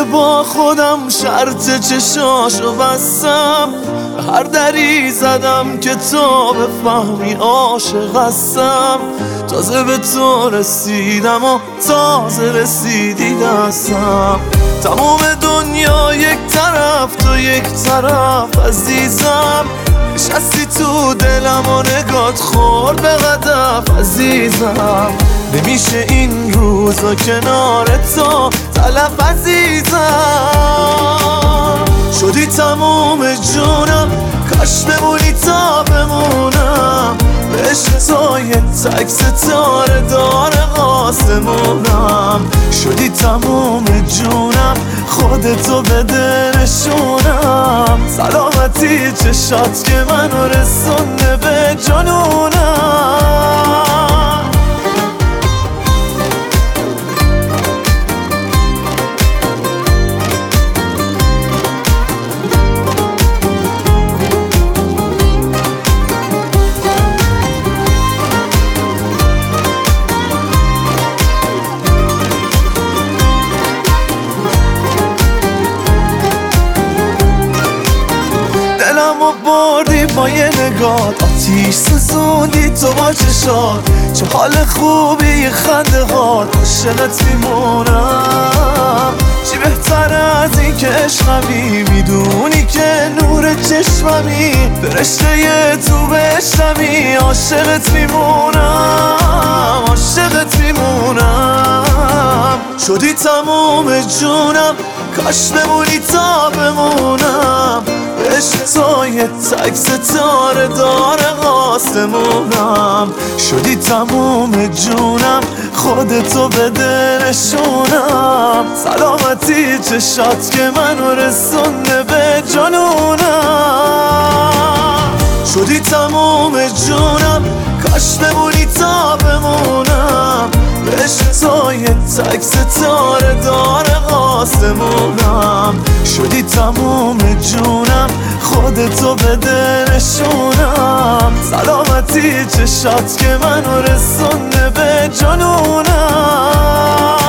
با خودم شرط چشاشو بستم، به هر دری زدم که تو بفهمی عاشق هستم. تازه به تو رسیدم و تازه رسیدی دستم. تمام دنیا یک طرف تو یک طرف عزیزم، نشستی تو دلم و نگات خورد به قدف عزیزم. نمیشه این روزا کنار تو تلف عزیزم. شدی تموم جونم، کاش بمونی تا بمونم. به عشق تو یه تک ستاره دار آسمونم. شدی تموم جونم، خودتو بده نشونم. سلامتی چشات که منو رسونده به جنونم. دلمو بردی با یه نگاه، آتیش سوزوندی تو با چشات. چه حال خوبی یه خنده هات، عاشقت میمونم. چی بهتر از این که عشقمی، میدونی که نور چشممی. فرشته تو بشنمی، عاشقت میمونم، عاشقت میمونم. شدی تموم جونم، کاش بمونی تا بمونم. عشق تو یه تک ستاره دار آسمونم. شدی تموم جونم، خودتو بده نشونم. سلامتی چشات که منو رسونده به جنونم. شدی تموم جونم، کاش بمونی تا بمونم. به عشق تو یه تک ستاره دار آسمونم. شدی تموم جونم، خودتو بده نشونم. سلامتی چشات که منو رسونده به جنونم.